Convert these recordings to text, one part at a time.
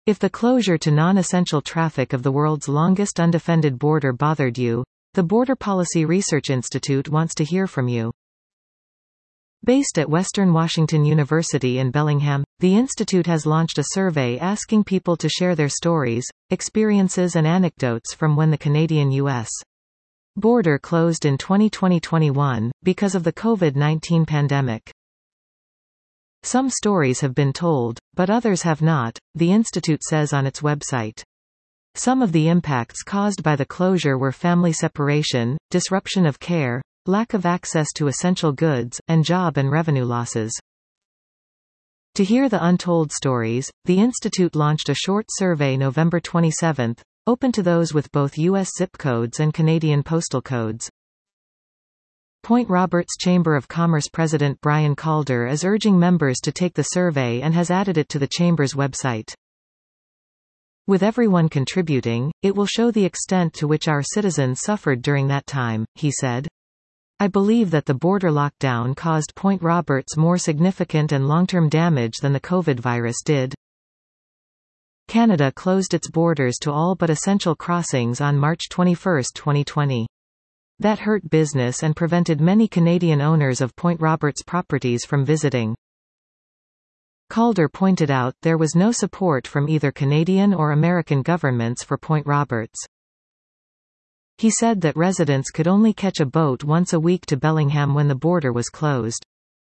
If the closure to non-essential traffic of the world's longest undefended border bothered you, the Border Policy Research Institute wants to hear from you. Based at Western Washington University in Bellingham, the institute has launched a survey asking people to share their stories, experiences and anecdotes from when the Canadian-US border closed in 2020-21, because of the COVID-19 pandemic. Some stories have been told, but others have not, the institute says on its website. Some of the impacts caused by the closure were family separation, disruption of care, lack of access to essential goods, and job and revenue losses. To hear the untold stories, the institute launched a short survey November 27, open to those with both U.S. zip codes and Canadian postal codes. Point Roberts Chamber of Commerce President Brian Calder is urging members to take the survey and has added it to the Chamber's website. With everyone contributing, it will show the extent to which our citizens suffered during that time, he said. I believe that the border lockdown caused Point Roberts more significant and long-term damage than the COVID virus did. Canada closed its borders to all but essential crossings on March 21, 2020. That hurt business and prevented many Canadian owners of Point Roberts properties from visiting. Calder pointed out there was no support from either Canadian or American governments for Point Roberts. He said that residents could only catch a boat once a week to Bellingham when the border was closed.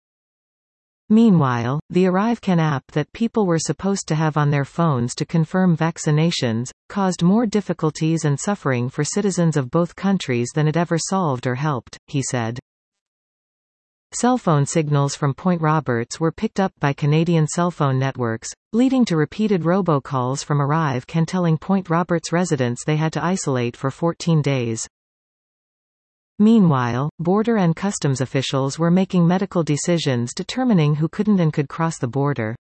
Meanwhile, the ArriveCan app that people were supposed to have on their phones to confirm vaccinations, caused more difficulties and suffering for citizens of both countries than it ever solved or helped, he said. Cell phone signals from Point Roberts were picked up by Canadian cell phone networks, leading to repeated robocalls from ArriveCan telling Point Roberts residents they had to isolate for 14 days. Meanwhile, border and customs officials were making medical decisions determining who couldn't and could cross the border.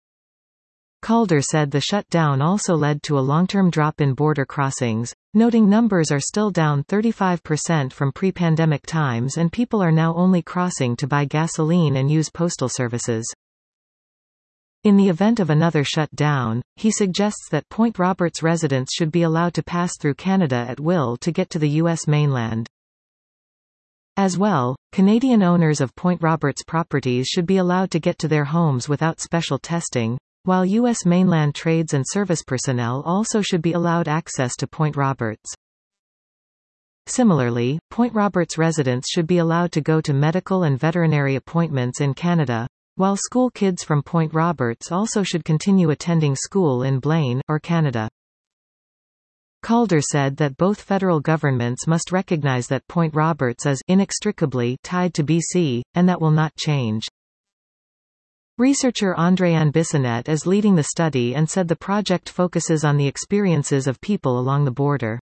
Calder said the shutdown also led to a long-term drop in border crossings, noting numbers are still down 35% from pre-pandemic times and people are now only crossing to buy gasoline and use postal services. In the event of another shutdown, he suggests that Point Roberts residents should be allowed to pass through Canada at will to get to the U.S. mainland. As well, Canadian owners of Point Roberts properties should be allowed to get to their homes without special testing, while U.S. mainland trades and service personnel also should be allowed access to Point Roberts. Similarly, Point Roberts residents should be allowed to go to medical and veterinary appointments in Canada, while school kids from Point Roberts also should continue attending school in Blaine, or Canada. Calder said that both federal governments must recognize that Point Roberts is inextricably tied to BC, and that will not change. Researcher Andréane Bissonnette is leading the study and said the project focuses on the experiences of people along the border.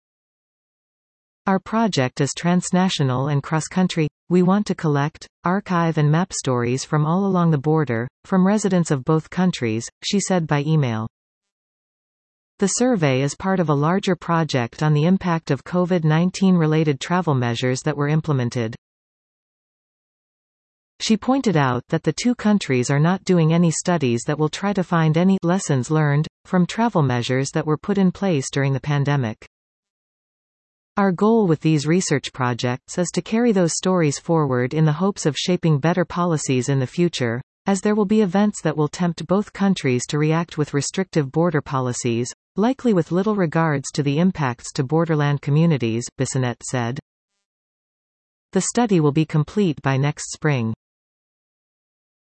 Our project is transnational and cross-country. We want to collect, archive and map stories from all along the border, from residents of both countries, she said by email. The survey is part of a larger project on the impact of COVID-19 related travel measures that were implemented. She pointed out that the two countries are not doing any studies that will try to find any lessons learned from travel measures that were put in place during the pandemic. Our goal with these research projects is to carry those stories forward in the hopes of shaping better policies in the future, as there will be events that will tempt both countries to react with restrictive border policies, likely with little regards to the impacts to borderland communities, Bissonnette said. The study will be complete by next spring.